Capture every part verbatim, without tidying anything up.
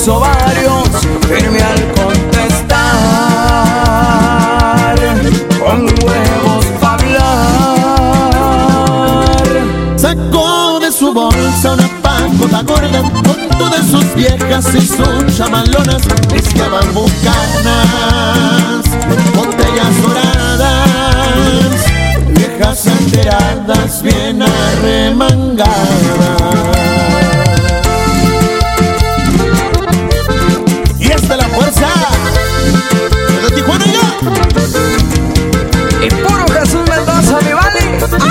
ovarios, firme al contestar, con huevos pa' hablar. Sacó de su bolsa una pacota gorda con todas sus viejas y sus chamalonas. Pisqueaban bucanas, botellas doradas, viejas enteradas bien arremangadas. Y esta es la fuerza de Tijuana ya. Y puro Jesús Mendoza, mi vale. ¡Ah!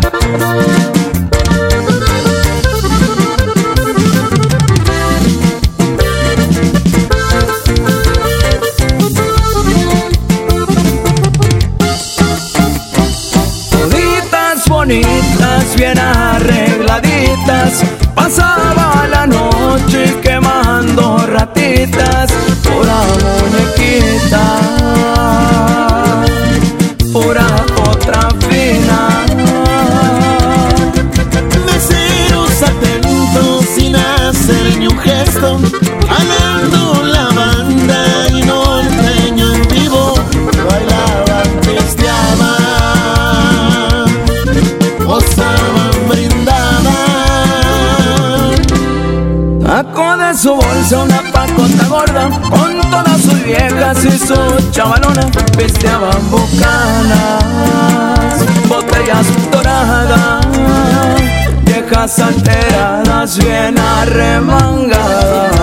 Bonitas, bien arregladitas, pasaba la noche quemando ratitas, pura muñequita, pura otra fina. Meseros atentos sin hacer ni un gesto, jalando la banda y norteño en vivo, bailaban, pisteaban, gozaban, brindaban. Sacó de su bolsa una pacota gorda con todas sus viejas y sus chavalonas. Pisteaban bucanas, botellas doradas, viejas alteradas bien arremangadas.